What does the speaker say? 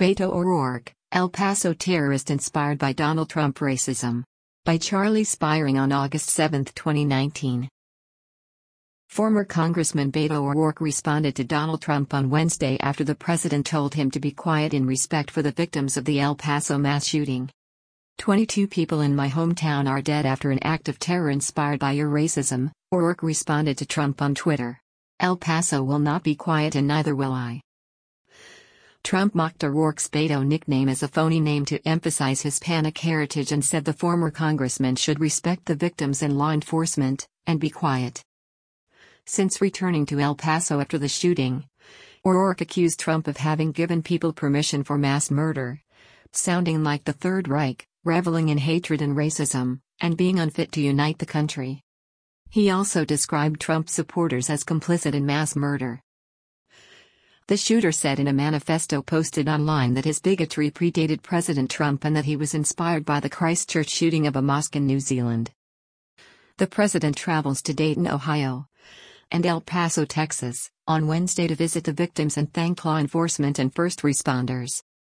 Beto O'Rourke, El Paso terrorist inspired by Donald Trump racism. By Charlie Spiring on August 7, 2019. Former Congressman Beto O'Rourke responded to Donald Trump on Wednesday after the president told him to be quiet in respect for the victims of the El Paso mass shooting. 22 people in my hometown are dead after an act of terror inspired by your racism, O'Rourke responded to Trump on Twitter. El Paso will not be quiet and neither will I. Trump mocked O'Rourke's Beto nickname as a phony name to emphasize Hispanic heritage and said the former congressman should respect the victims and law enforcement, and be quiet. Since returning to El Paso after the shooting, O'Rourke accused Trump of having given people permission for mass murder, sounding like the Third Reich, reveling in hatred and racism, and being unfit to unite the country. He also described Trump supporters as complicit in mass murder. The shooter said in a manifesto posted online that his bigotry predated President Trump and that he was inspired by the Christchurch shooting of a mosque in New Zealand. The president travels to Dayton, Ohio, and El Paso, Texas, on Wednesday to visit the victims and thank law enforcement and first responders.